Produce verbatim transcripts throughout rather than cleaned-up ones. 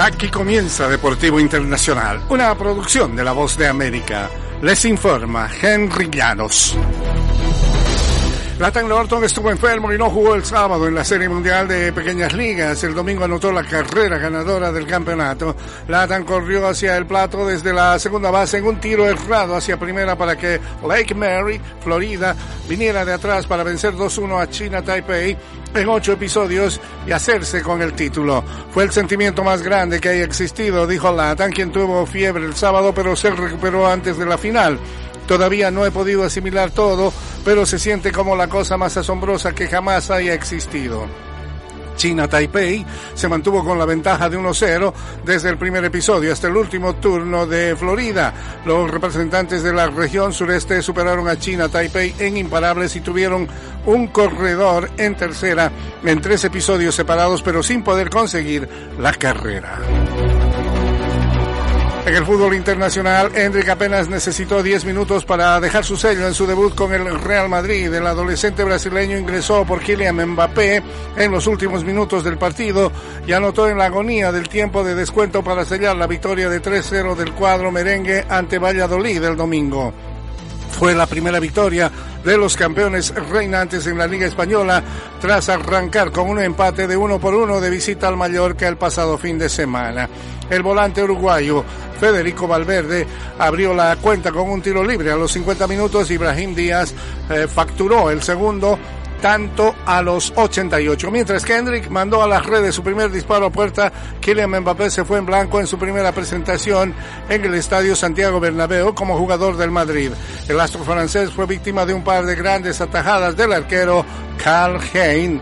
Aquí comienza Deportivo Internacional, una producción de La Voz de América. Les informa Henry Llanos. Lathan Norton estuvo enfermo y no jugó el sábado en la Serie Mundial de Pequeñas Ligas. El domingo anotó la carrera ganadora del campeonato. Lathan corrió hacia el plato desde la segunda base en un tiro errado hacia primera para que Lake Mary, Florida, viniera de atrás para vencer dos uno a China Taipei en ocho episodios y hacerse con el título. Fue el sentimiento más grande que haya existido, dijo Lathan, quien tuvo fiebre el sábado pero se recuperó antes de la final. Todavía no he podido asimilar todo, pero se siente como la cosa más asombrosa que jamás haya existido. China Taipei se mantuvo con la ventaja de uno cero desde el primer episodio hasta el último turno de Florida. Los representantes de la región sureste superaron a China Taipei en imparables y tuvieron un corredor en tercera en tres episodios separados, pero sin poder conseguir la carrera. En el fútbol internacional, Endrick apenas necesitó diez minutos para dejar su sello en su debut con el Real Madrid. El adolescente brasileño ingresó por Kylian Mbappé en los últimos minutos del partido y anotó en la agonía del tiempo de descuento para sellar la victoria de tres cero del cuadro merengue ante Valladolid el domingo. Fue la primera victoria de los campeones reinantes en la Liga Española tras arrancar con un empate de uno por uno de visita al Mallorca el pasado fin de semana. El volante uruguayo Federico Valverde abrió la cuenta con un tiro libre a los cincuenta minutos y Brahim Díaz eh, facturó el segundo tanto a los ochenta y ocho. Mientras que Endrick mandó a las redes su primer disparo a puerta, Kylian Mbappé se fue en blanco en su primera presentación en el Estadio Santiago Bernabéu como jugador del Madrid. El astro francés fue víctima de un par de grandes atajadas del arquero Karl Hein.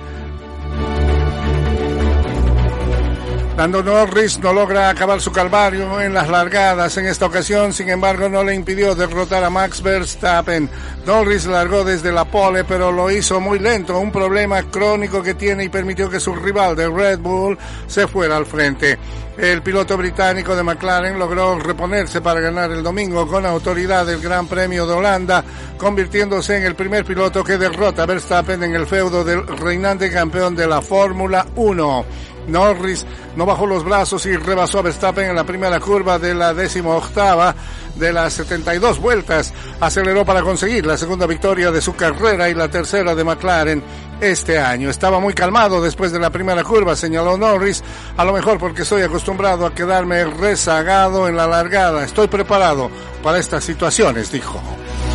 Lando Norris no logra acabar su calvario en las largadas. En esta ocasión, sin embargo, no le impidió derrotar a Max Verstappen. Norris largó desde la pole, pero lo hizo muy lento, un problema crónico que tiene y permitió que su rival de Red Bull se fuera al frente. El piloto británico de McLaren logró reponerse para ganar el domingo con autoridad del Gran Premio de Holanda, convirtiéndose en el primer piloto que derrota a Verstappen en el feudo del reinante campeón de la Fórmula uno. Norris no bajó los brazos y rebasó a Verstappen en la primera curva de la decimoctava de las setenta y dos vueltas. Aceleró para conseguir la segunda victoria de su carrera y la tercera de McLaren este año. Estaba muy calmado después de la primera curva, señaló Norris, a lo mejor porque estoy acostumbrado a quedarme rezagado en la largada. Estoy preparado para estas situaciones, dijo.